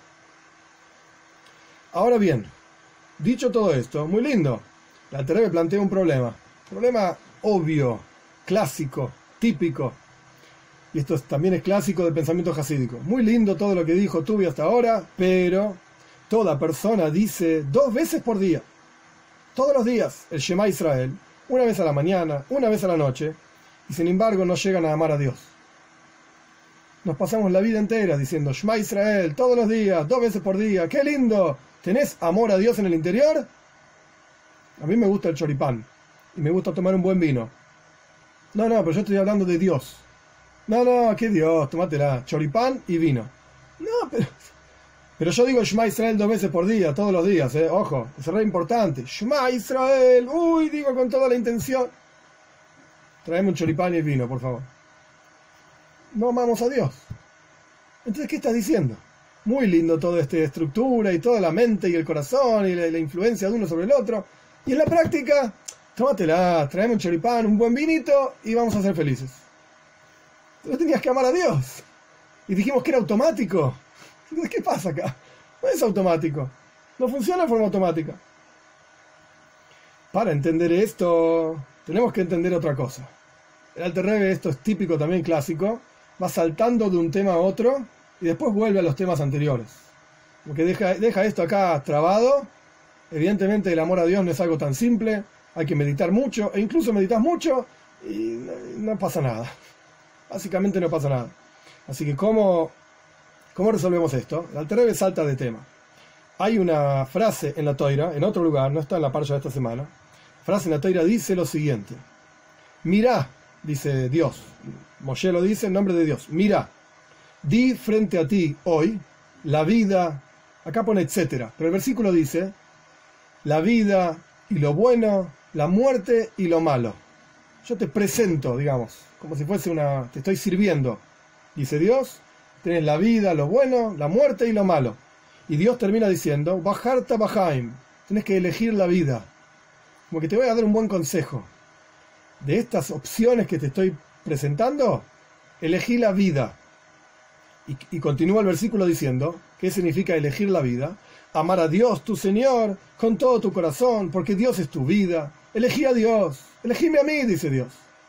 Ahora bien, dicho todo esto, muy lindo, la Alter Rebbe plantea un problema. Problema obvio, clásico, típico. Y esto es, también es clásico del pensamiento jasídico. Muy lindo todo lo que dijo Tubi hasta ahora, pero toda persona dice dos veces por día, todos los días, el Shema Israel, una vez a la mañana, una vez a la noche, y sin embargo no llegan a amar a Dios. Nos pasamos la vida entera diciendo Shema Israel, todos los días, dos veces por día, ¡qué lindo! ¿Tenés amor a Dios en el interior? A mí me gusta el choripán, y me gusta tomar un buen vino. No, no, pero yo estoy hablando de Dios. No, no, ¿qué Dios? Tómatela, choripán y vino. No, pero... Pero yo digo Shema Israel dos veces por día, todos los días, eh. Ojo, es re importante. Shema Israel, uy, digo con toda la intención. Traeme un choripán y el vino, por favor. No amamos a Dios. Entonces, ¿qué estás diciendo? Muy lindo toda esta estructura y toda la mente y el corazón y la, la influencia de uno sobre el otro. Y en la práctica, tómatela, traeme un choripán, un buen vinito y vamos a ser felices. Pero tenías que amar a Dios. Y dijimos que era automático. ¿Qué pasa acá? No es automático. No funciona de forma automática. Para entender esto, tenemos que entender otra cosa. El Alter Rebbe, esto es típico también clásico, va saltando de un tema a otro y después vuelve a los temas anteriores. Porque deja, deja esto acá trabado. Evidentemente el amor a Dios no es algo tan simple. Hay que meditar mucho, e incluso meditas mucho y no, no pasa nada. Básicamente no pasa nada. Así que, ¿cómo, cómo resolvemos esto? El Alter Rebbe salta de tema. Hay una frase en la Toira, en otro lugar, no está en la parsha de esta semana. Frase en la Toira dice lo siguiente. Mirá, dice Dios. Moshe lo dice en nombre de Dios. Mirá, di frente a ti hoy la vida, acá pone etcétera, pero el versículo dice la vida y lo bueno, la muerte y lo malo. Yo te presento, digamos, como si fuese una... te estoy sirviendo. Dice Dios, tenés la vida, lo bueno, la muerte y lo malo. Y Dios termina diciendo, Bajarta Bajaim, tenés que elegir la vida. Como que te voy a dar un buen consejo. De estas opciones que te estoy presentando, elegí la vida. Y, y continúa el versículo diciendo, ¿qué significa elegir la vida? Amar a Dios, tu Señor, con todo tu corazón, porque Dios es tu vida. Elegí a Dios, elegíme a mí, dice Dios.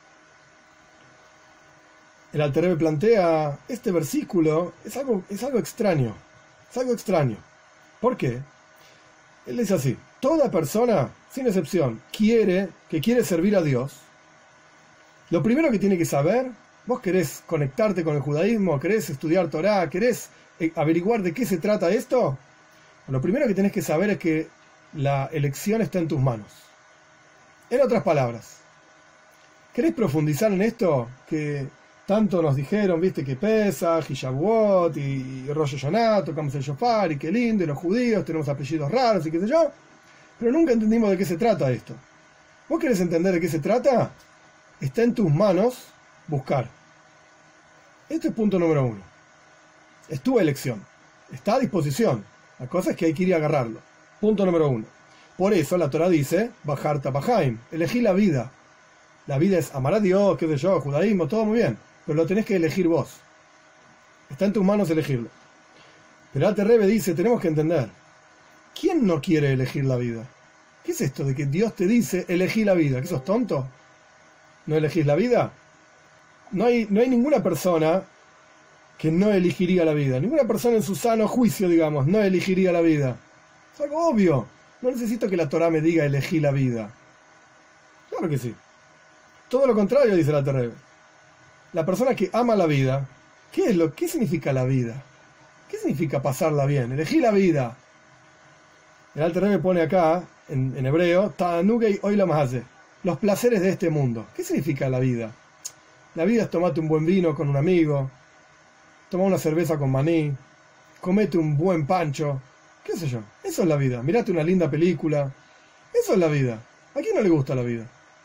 El Alter Rebbe plantea, este versículo es algo, es algo extraño, es algo extraño. ¿Por qué? Él dice así, toda persona, sin excepción, quiere, que quiere servir a Dios, lo primero que tiene que saber, vos querés conectarte con el judaísmo, querés estudiar Torá, querés averiguar de qué se trata esto, lo primero que tenés que saber es que la elección está en tus manos. En otras palabras, ¿querés profundizar en esto que tanto nos dijeron, viste, que Pesaj y Shavuot y Rosh Hashanah, tocamos el shofar y qué lindo, y los judíos tenemos apellidos raros y qué sé yo, pero nunca entendimos de qué se trata esto? ¿Vos querés entender de qué se trata? Está en tus manos buscar. Este es punto número uno. Es tu elección. Está a disposición. La cosa es que hay que ir a agarrarlo. Punto número uno. Por eso la Torah dice, Bajar Tabajaim, elegí la vida. La vida es amar a Dios, qué sé yo, judaísmo, todo muy bien. Pero lo tenés que elegir vos. Está en tus manos elegirlo. Pero Alter Rebbe dice, tenemos que entender, ¿quién no quiere elegir la vida? ¿Qué es esto de que Dios te dice, elegí la vida? ¿Qué sos tonto? ¿No elegís la vida? No hay, no hay ninguna persona que no elegiría la vida. Ninguna persona en su sano juicio, digamos, no elegiría la vida. Es algo obvio. No necesito que la Torah me diga, elegí la vida. Claro que sí. Todo lo contrario, dice el Alter Rebbe. La persona que ama la vida, ¿qué es lo, qué significa la vida? ¿Qué significa pasarla bien? Elegí la vida. El Alter Rebbe pone acá, en, en hebreo, Ta'anugei olam hazeh, los placeres de este mundo. ¿Qué significa la vida? La vida es tomarte un buen vino con un amigo, tomar una cerveza con maní, comete un buen pancho, qué sé yo. Eso es la vida. Mirate una linda película. Eso es la vida. ¿A quién no le gusta la vida?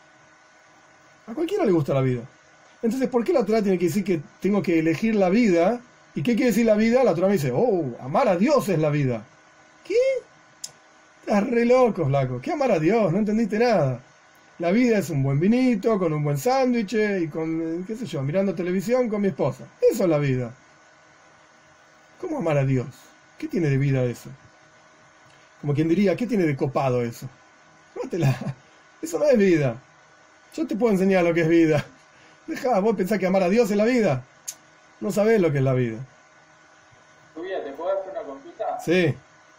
A cualquiera le gusta la vida. Entonces, ¿por qué la Torah tiene que decir que tengo que elegir la vida? ¿Y qué quiere decir la vida? La Torah me dice, oh, amar a Dios es la vida. ¿Qué? Estás re loco, flaco. ¿Qué amar a Dios? No entendiste nada. La vida es un buen vinito, con un buen sándwich y con, qué sé yo, mirando televisión con mi esposa. Eso es la vida. ¿Cómo amar a Dios? ¿Qué tiene de vida eso? Como quien diría, ¿qué tiene de copado eso? Mátela. Eso no es vida. Yo te puedo enseñar lo que es vida. Dejá, vos pensás que amar a Dios es la vida. No sabés lo que es la vida. Rubia, ¿te puedo hacer una consulta? Sí.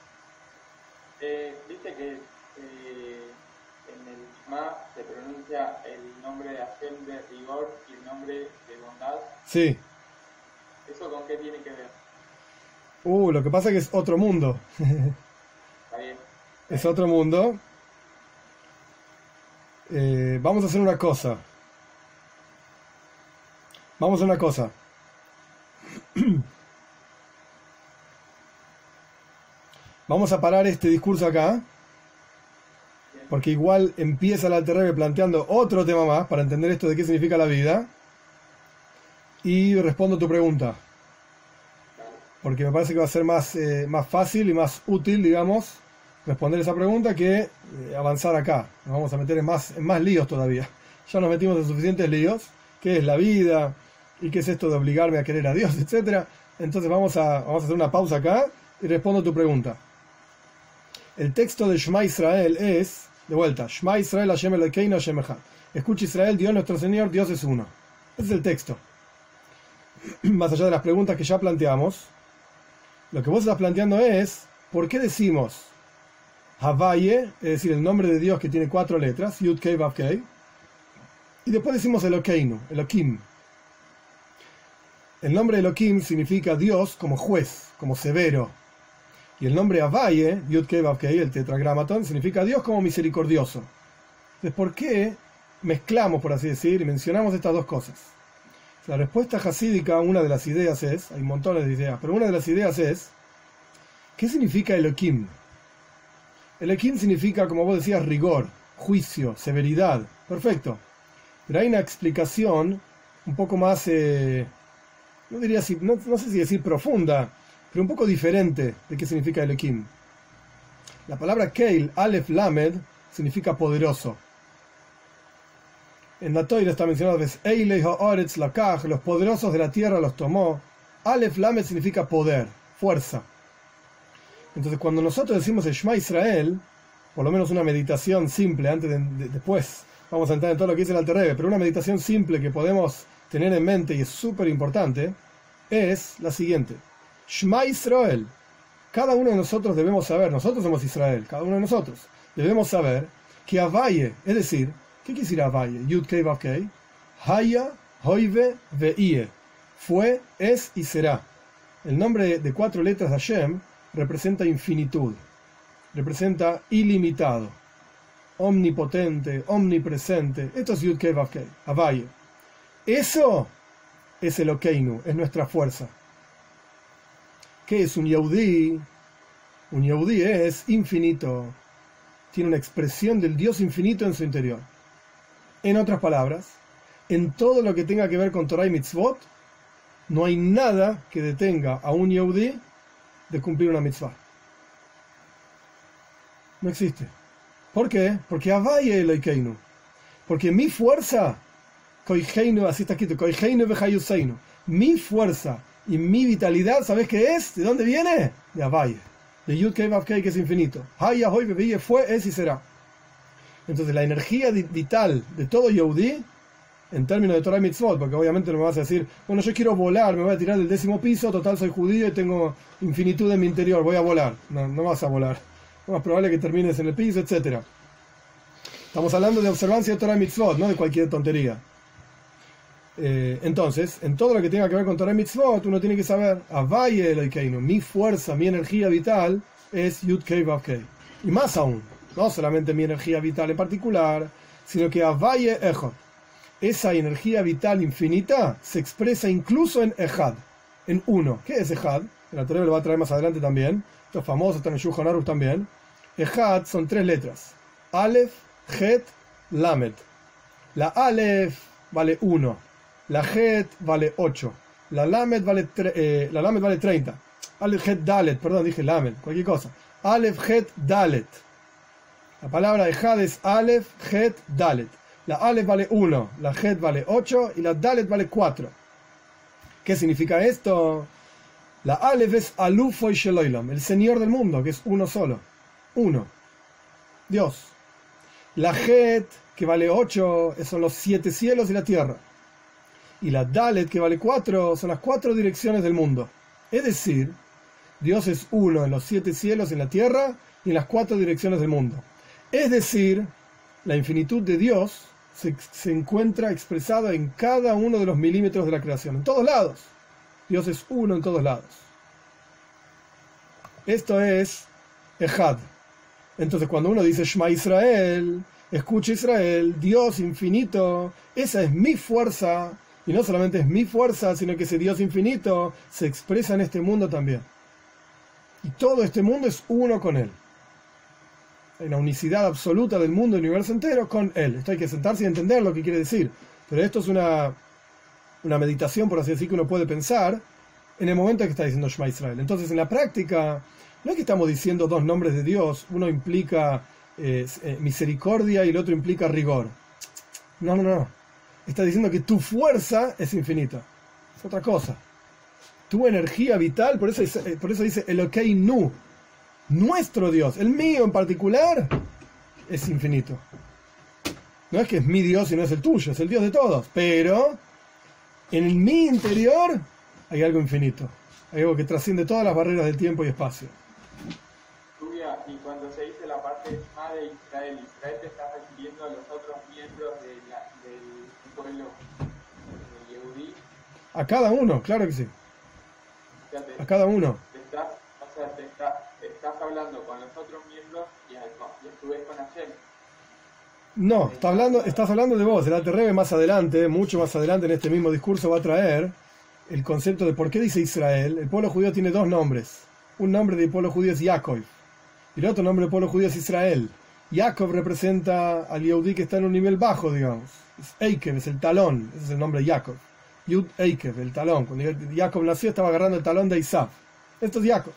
Eh, Viste que eh, en el Shema se pronuncia el nombre de Hashem de rigor y el nombre de bondad. Sí. ¿Eso con qué tiene que ver? Uh, lo que pasa es que es otro mundo. Está bien. Es otro mundo. Eh, vamos a hacer una cosa. Vamos a hacer una cosa. Vamos a parar este discurso acá, porque igual empieza el Alter Rebbe planteando otro tema más para entender esto de qué significa la vida, y respondo tu pregunta, porque me parece que va a ser más, eh, más fácil y más útil, digamos, responder esa pregunta que eh, avanzar acá. Nos vamos a meter en más, en más líos todavía. Ya nos metimos en suficientes líos. ¿Qué es la vida? ¿Y qué es esto de obligarme a querer a Dios? Etcétera. Entonces vamos a, vamos a hacer una pausa acá y respondo tu pregunta. El texto de Shema Israel es, de vuelta, Shema Israel Hashem Elokeinu Hashem Echad. Escucha Israel, Dios nuestro Señor, Dios es uno. Ese es el texto. Más allá de las preguntas que ya planteamos, lo que vos estás planteando es, ¿por qué decimos Havaye, es decir, el nombre de Dios que tiene cuatro letras, Yud Kei Vav Kei, y después decimos Elokeinu, Elohim? El nombre Elohim significa Dios como juez, como severo. Y el nombre Havaye, Yud Kei Vav Kei, el tetragramatón, significa Dios como misericordioso. Entonces, ¿por qué mezclamos, por así decir, y mencionamos estas dos cosas? La respuesta hasídica a una de las ideas es, hay montones de ideas, pero una de las ideas es, ¿qué significa Elohim? Elohim significa, como vos decías, rigor, juicio, severidad. Perfecto. Pero hay una explicación un poco más, eh, no diría si, no, no sé si decir profunda, pero un poco diferente de qué significa Elohim. La palabra Keil, Aleph Lamed, significa poderoso. En la Torah está mencionado que es Eilei ha'aretz lakach, los poderosos de la tierra los tomó. Aleph Lamed significa poder, fuerza. Entonces, cuando nosotros decimos el Shema Israel, por lo menos una meditación simple, antes de, de, después vamos a entrar en todo lo que dice el Alter Rebbe, pero una meditación simple que podemos tener en mente y es súper importante, es la siguiente. Shema Israel. Cada uno de nosotros debemos saber, nosotros somos Israel, cada uno de nosotros, debemos saber que Havaye, es decir, ¿qué quiere decir Havaye? Yud Kei Vav Kei, Haya, Hoive, Ve'ie, fue, es y será. El nombre de cuatro letras de Hashem representa infinitud, representa ilimitado, omnipotente, omnipresente. Esto es Yud Kei Vav Kei, Havaye. Eso es el Elokeinu, es nuestra fuerza. ¿Qué es un Yehudí? Un Yehudí es infinito, tiene una expresión del Dios infinito en su interior. En otras palabras, en todo lo que tenga que ver con Torah y Mitzvot, no hay nada que detenga a un Yehudí de cumplir una mitzvah. No existe. ¿Por qué? Porque Havaye Elokeinu. Porque mi fuerza, Koiheinu, así está escrito, Koiheinu vejayuseinu, mi fuerza y mi vitalidad, ¿sabes qué es? ¿De dónde viene? De Havaye. De Yud Kei Vav Kei, que es infinito. Haya, hoy, bebille, fue, es y será. Entonces la energía vital de todo Yehudí, en términos de Torah y Mitzvot, porque obviamente no me vas a decir, bueno, yo quiero volar, me voy a tirar del décimo piso, total soy judío y tengo infinitud en mi interior, voy a volar. No, no vas a volar. Es más probable que termines en el piso, etcétera. Estamos hablando de observancia de Torah y Mitzvot, no de cualquier tontería. Eh, entonces, en todo lo que tenga que ver con Torah y Mitzvot, uno tiene que saber, Havaye Elokeinu, mi fuerza, mi energía vital es Yud Kei Vav Kei. Y más aún, no solamente mi energía vital en particular, sino que Havaye Echad. Esa energía vital infinita se expresa incluso en Echad, en uno. ¿Qué es Echad? El Torah lo va a traer más adelante también. Esto es famoso, está en el Shulchan Aruch también. Echad son tres letras. Aleph, Het, Lamed. La Aleph vale uno. La Het vale ocho. La Lamed vale, eh, la Lamed vale treinta. Aleph, Het, Dalet. Perdón, dije Lamed. Cualquier cosa. Aleph, Het, Dalet. La palabra Echad es Aleph, Het, Dalet. La Aleph vale uno, la Het vale ocho y la Dalet vale cuatro. ¿Qué significa esto? La Aleph es Alufo y Sheloilam, el Señor del mundo, que es uno solo. Uno. Dios. La Het, que vale ocho, son los siete cielos y la tierra. Y la Dalet, que vale cuatro, son las cuatro direcciones del mundo. Es decir, Dios es uno en los siete cielos y en la tierra y en las cuatro direcciones del mundo. Es decir, la infinitud de Dios se, se encuentra expresada en cada uno de los milímetros de la creación, en todos lados. Dios es uno en todos lados. Esto es Echad. Entonces cuando uno dice Shema Israel, escucha Israel, Dios infinito, esa es mi fuerza, y no solamente es mi fuerza, sino que ese Dios infinito se expresa en este mundo también. Y todo este mundo es uno con Él. Hay una unicidad absoluta del mundo, del universo entero, con Él. Esto hay que sentarse y entender lo que quiere decir. Pero esto es una, una meditación, por así decir, que uno puede pensar en el momento en que está diciendo Shema Israel. Entonces, en la práctica, no es que estamos diciendo dos nombres de Dios, uno implica eh, eh, misericordia y el otro implica rigor. No, no, no. Está diciendo que tu fuerza es infinita. Es otra cosa. Tu energía vital, por eso, por eso dice Elokeinu. Nuestro Dios, el mío en particular, es infinito. No es que es mi Dios y no es el tuyo, es el Dios de todos. Pero en mi interior hay algo infinito. Hay algo que trasciende todas las barreras del tiempo y espacio. Rubia, y cuando se dice la parte más de Israel, Israel te está refiriendo a los otros miembros de la, del pueblo de Yehudí. A cada uno, claro que sí. O sea, te, a cada uno. Te estás, o sea, te está, estás hablando con los otros miembros y a, y a su vez con Hashem. No, está hablando, estás hablando de vos. El Alter Rebbe más adelante, mucho más adelante en este mismo discurso va a traer el concepto de por qué dice Israel. El pueblo judío tiene dos nombres. Un nombre del pueblo judío es Jacob y el otro nombre del pueblo judío es Israel. Jacob representa al Yehudí que está en un nivel bajo, digamos. Es Eikev, es el talón. Ese es el nombre de Jacob. Yud Eikev, el talón. Cuando Jacob nació estaba agarrando el talón de Isaac. Esto es Jacob.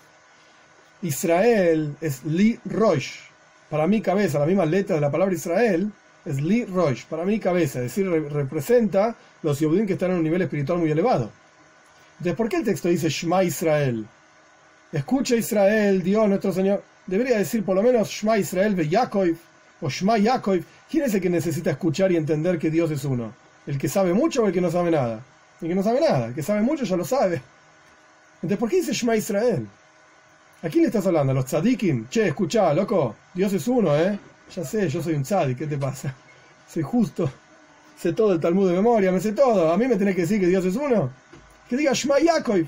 Israel es Li Rosh. Para mi cabeza, la misma letra de la palabra Israel es Li Rosh. Para mi cabeza, es decir, re- representa los Yehudim que están en un nivel espiritual muy elevado. Entonces, ¿por qué el texto dice Shema Israel? Escucha Israel, Dios nuestro Señor. Debería decir por lo menos Shema Israel ve Yaakov o Shema Yaakov. ¿Quién es el que necesita escuchar y entender que Dios es uno? ¿El que sabe mucho o el que no sabe nada? El que no sabe nada. El que sabe mucho ya lo sabe. Entonces, ¿por qué dice Shema Israel? ¿A quién le estás hablando? ¿A los tzadikim? Che, escuchá, loco, Dios es uno, ¿eh? Ya sé, yo soy un tzadik, ¿qué te pasa? Soy justo, sé todo el Talmud de memoria, me sé todo. ¿A mí me tenés que decir que Dios es uno? Que diga Shema Yaakov,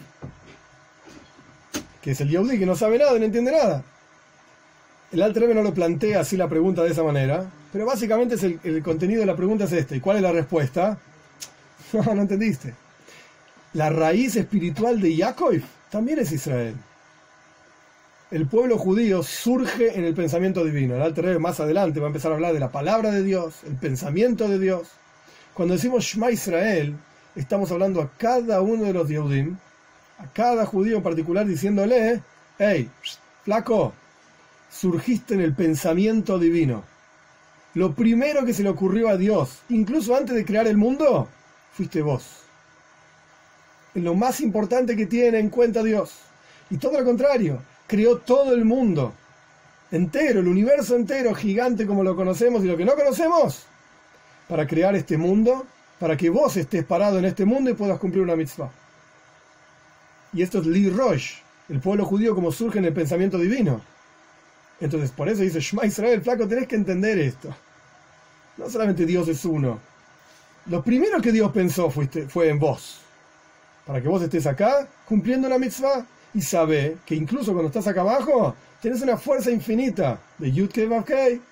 que es el Yehudí que no sabe nada, no entiende nada. El Alter Rebbe no lo plantea así la pregunta de esa manera, pero básicamente es el, el contenido de la pregunta es este. ¿Y cuál es la respuesta? No, no entendiste. La raíz espiritual de Yaakov también es Israel. El pueblo judío surge en el pensamiento divino. El Alter Rebbe más adelante va a empezar a hablar de la palabra de Dios, el pensamiento de Dios. Cuando decimos Shema Israel, estamos hablando a cada uno de los Yehudim, a cada judío en particular, diciéndole hey, flaco, surgiste en el pensamiento divino. Lo primero que se le ocurrió a Dios, incluso antes de crear el mundo, fuiste vos. Es lo más importante que tiene en cuenta Dios. Y todo lo contrario, creó todo el mundo entero, el universo entero, gigante como lo conocemos y lo que no conocemos, para crear este mundo, para que vos estés parado en este mundo y puedas cumplir una mitzvah. Y esto es Li Rosh, el pueblo judío como surge en el pensamiento divino. Entonces, por eso dice Shema Israel, flaco, tenés que entender esto. No solamente Dios es uno. Lo primero que Dios pensó fuiste, fue en vos. Para que vos estés acá, cumpliendo una mitzvah, y sabe que incluso cuando estás acá abajo, tenés una fuerza infinita de Yud Kei Vav Kei,